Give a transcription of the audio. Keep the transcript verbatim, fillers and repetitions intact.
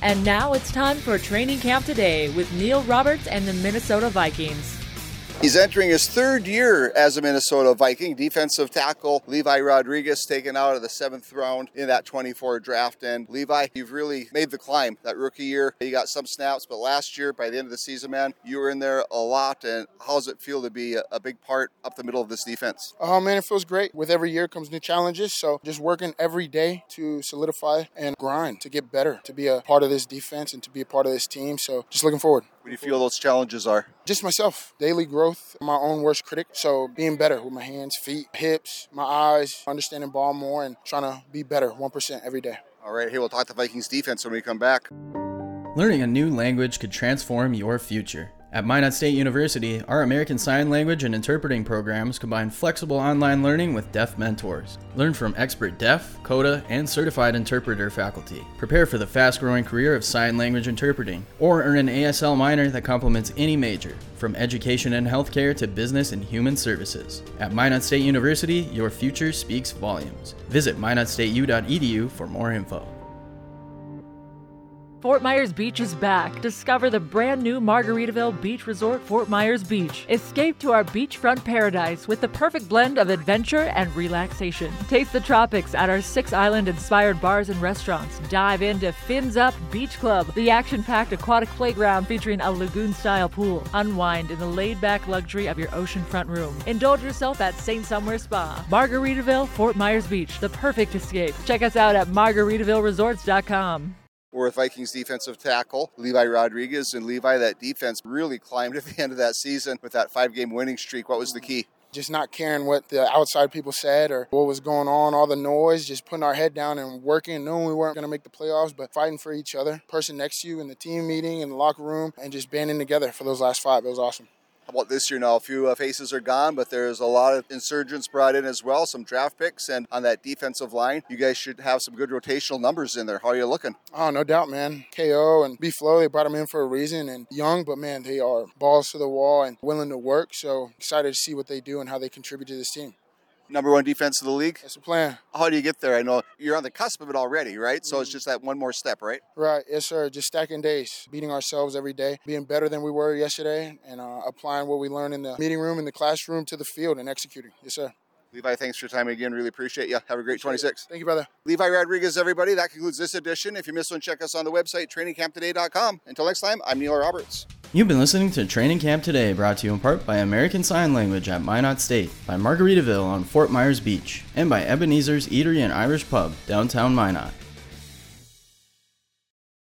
And now it's time for Training Camp Today with Neil Roberts and the Minnesota Vikings. He's entering his third year as a Minnesota Viking. Defensive tackle Levi Rodriguez taken out of the seventh round in that twenty-four draft. And Levi, you've really made the climb that rookie year. You got some snaps, but last year, by the end of the season, man, you were in there a lot. And how does it feel to be a, a big part up the middle of this defense? Oh, man, it feels great. With every year comes new challenges. So just working every day to solidify and grind to get better, to be a part of this defense and to be a part of this team. So just looking forward. What do you feel those challenges are? Just myself. Daily growth, my own worst critic. So being better with my hands, feet, hips, my eyes, understanding ball more, and trying to be better one percent every day. All right, hey, we'll talk to Vikings defense when we come back. Learning a new language could transform your future. At Minot State University, our American Sign Language and Interpreting programs combine flexible online learning with deaf mentors. Learn from expert deaf, CODA, and certified interpreter faculty. Prepare for the fast-growing career of sign language interpreting, or earn an A S L minor that complements any major, from education and healthcare to business and human services. At Minot State University, your future speaks volumes. Visit minot state u dot e d u for more info. Fort Myers Beach is back. Discover the brand new Margaritaville Beach Resort, Fort Myers Beach. Escape to our beachfront paradise with the perfect blend of adventure and relaxation. Taste the tropics at our six island-inspired bars and restaurants. Dive into Fins Up Beach Club, the action-packed aquatic playground featuring a lagoon-style pool. Unwind in the laid-back luxury of your oceanfront room. Indulge yourself at Saint Somewhere Spa. Margaritaville, Fort Myers Beach, the perfect escape. Check us out at margaritaville resorts dot com. We're with Vikings defensive tackle Levi Rodriguez. And Levi, that defense really climbed at the end of that season with that five-game winning streak. What was the key? Just not caring what the outside people said or what was going on, all the noise, just putting our head down and working, knowing we weren't going to make the playoffs, but fighting for each other, person next to you in the team meeting, in the locker room, and just banding together for those last five. It was awesome. How about this year now? A few uh, faces are gone, but there's a lot of insurgents brought in as well, some draft picks, and on that defensive line, you guys should have some good rotational numbers in there. How are you looking? Oh, no doubt, man. K O and B-Flow, they brought them in for a reason, and young, but man, they are balls to the wall and willing to work, so excited to see what they do and how they contribute to this team. Number one defense of the league? That's the plan. How do you get there? I know you're on the cusp of it already, right? So mm-hmm. It's just that one more step, right? Right. Yes, sir. Just stacking days, beating ourselves every day, being better than we were yesterday, and uh, applying what we learned in the meeting room, in the classroom, to the field and executing. Yes, sir. Levi, thanks for your time again. Really appreciate you. Have a great twenty-six. Thank you, brother. Levi Rodriguez, everybody. That concludes this edition. If you missed one, check us on the website, training camp today dot com. Until next time, I'm Neil Roberts. You've been listening to Training Camp Today, brought to you in part by American Sign Language at Minot State, by Margaritaville on Fort Myers Beach, and by Ebenezer's Eatery and Irish Pub, downtown Minot.